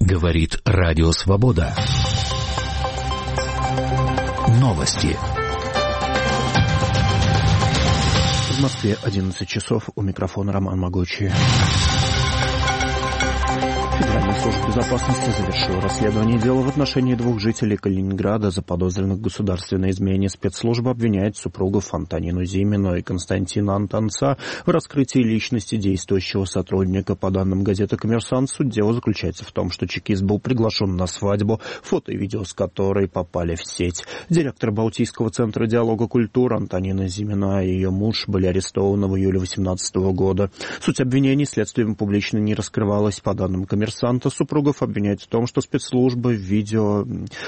Говорит Радио Свобода. Новости. В Москве 11 часов. У микрофона Роман Могучий. Федеральная служба безопасности завершила расследование дела в отношении двух жителей Калининграда, заподозренных в государственной измене. Спецслужба обвиняет супругов Антонину Зимину и Константина Антонца в раскрытии личности действующего сотрудника. По данным газеты «Коммерсант», суть дела заключается в том, что чекист был приглашен на свадьбу, фото и видео с которой попали в сеть. Директор Балтийского центра диалога культуры Антонина Зимина и ее муж были арестованы в июле 2018 года. Суть обвинений следствием публично не раскрывалась. По данным «Коммерсанта», супругов обвиняют в том, что спецслужбы видео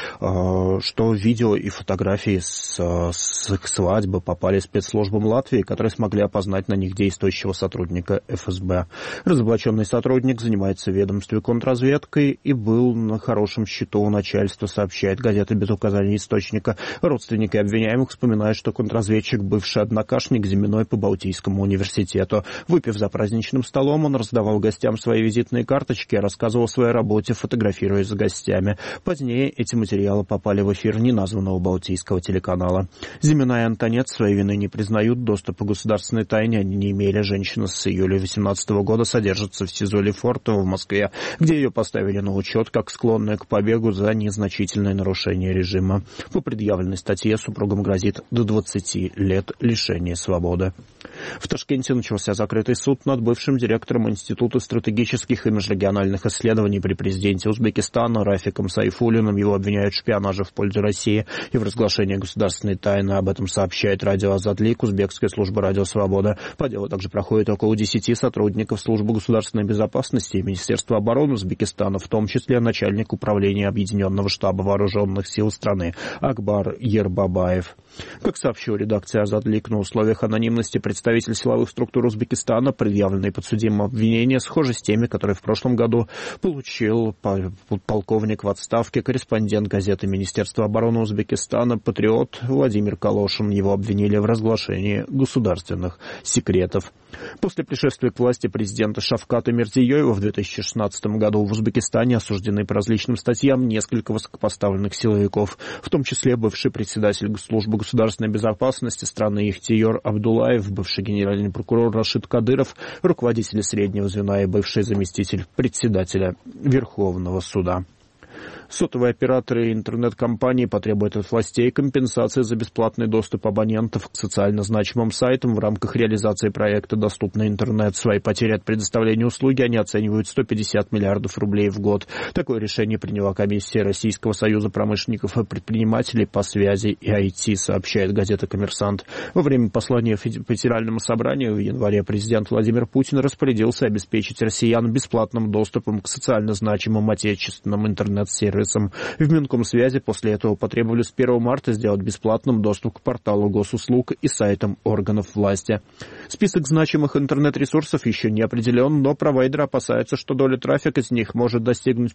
и фотографии с их свадьбы попали спецслужбам Латвии, которые смогли опознать на них действующего сотрудника ФСБ. Разоблаченный сотрудник занимается в ведомстве контрразведкой и был на хорошем счету у начальства, сообщает газета без указания источника. Родственники обвиняемых вспоминают, что контрразведчик, бывший однокашник Зиминой по Балтийскому университету. Выпив за праздничным столом, он раздавал гостям свои визитные карточки, рассказывал о своей работе, фотографируясь с гостями. Позднее эти материалы попали в эфир неназванного балтийского телеканала. Зимина и Антонец своей вины не признают, доступа к государственной тайне они не имели. Женщина с июля 2018 года содержится в СИЗО Лефортово в Москве, где ее поставили на учет как склонную к побегу за незначительное нарушение режима. По предъявленной статье супругам грозит до 20 лет лишения свободы. В Ташкенте начался закрытый суд над бывшим директором Института стратегических и межрегиональных исследований при президенте Узбекистана Рафиком Сайфуллиным. Его обвиняют в шпионаже в пользу России и в разглашении государственной тайны. Об этом сообщает радио «Азатлик», узбекская служба «Радио Свобода». По делу также проходит около 10 сотрудников службы государственной безопасности и Министерства обороны Узбекистана, в том числе начальник управления Объединенного штаба вооруженных сил страны Акбар Ербабаев. Как сообщила редакция «Азатлик», на условиях анонимности представитель силовых структур Узбекистана, предъявленные подсудимым обвинения, схожи с теми, которые в прошлом году получил полковник в отставке, корреспондент газеты Министерства обороны Узбекистана «Патриот» Владимир Калошин. Его обвинили в разглашении государственных секретов. После пришествия к власти президента Шавката Мирзиёева в 2016 году в Узбекистане осуждены по различным статьям несколько высокопоставленных силовиков, в том числе бывший председатель службы государственной безопасности страны Ихтиёр Абдулаев, бывший генеральный прокурор Рашид Кадыров, руководитель среднего звена и бывший заместитель председателя Верховного суда. Сотовые операторы и интернет-компании потребуют от властей компенсации за бесплатный доступ абонентов к социально значимым сайтам в рамках реализации проекта «Доступный интернет». Свои потери от предоставления услуги они оценивают в 150 миллиардов рублей в год. Такое решение приняла комиссия Российского союза промышленников и предпринимателей по связи и IT, сообщает газета «Коммерсант». Во время послания Федеральному собранию в январе президент Владимир Путин распорядился обеспечить россиян бесплатным доступом к социально значимым отечественным интернет-сервисам. В Минкомсвязи после этого потребовали с 1 марта сделать бесплатным доступ к порталу госуслуг и сайтам органов власти. Список значимых интернет-ресурсов еще не определен, но провайдеры опасаются, что доля трафика из них может достигнуть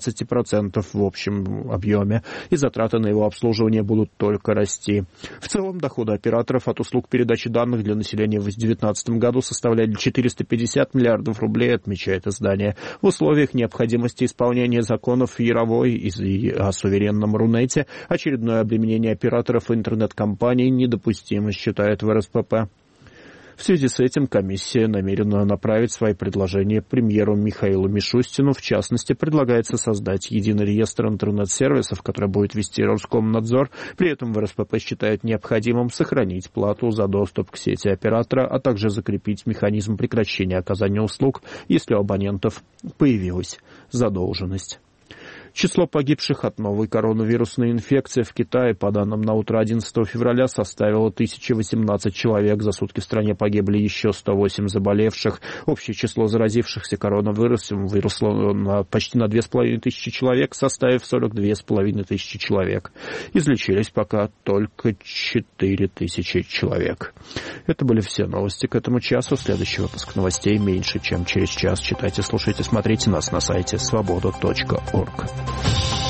15% в общем объеме, и затраты на его обслуживание будут только расти. В целом, доходы операторов от услуг передачи данных для населения в 2019 году составляли 450 миллиардов рублей, отмечает издание. В условиях необходимости исполнения законов Яровой и о суверенном Рунете очередное обременение операторов и интернет-компаний недопустимо, считает в РСПП. В связи с этим комиссия намерена направить свои предложения премьеру Михаилу Мишустину. В частности, предлагается создать единый реестр интернет-сервисов, который будет вести Роскомнадзор. При этом в РСПП считают необходимым сохранить плату за доступ к сети оператора, а также закрепить механизм прекращения оказания услуг, если у абонентов появилась задолженность. Число погибших от новой коронавирусной инфекции в Китае, по данным на утро 11 февраля, составило 1018 человек. За сутки в стране погибли еще 108 заболевших. Общее число заразившихся коронавирусом выросло почти на 2500 человек, составив 42,5 тысячи человек. Излечились пока только 4000 человек. Это были все новости к этому часу. Следующий выпуск новостей меньше, чем через час. Читайте, слушайте, смотрите нас на сайте svoboda.org.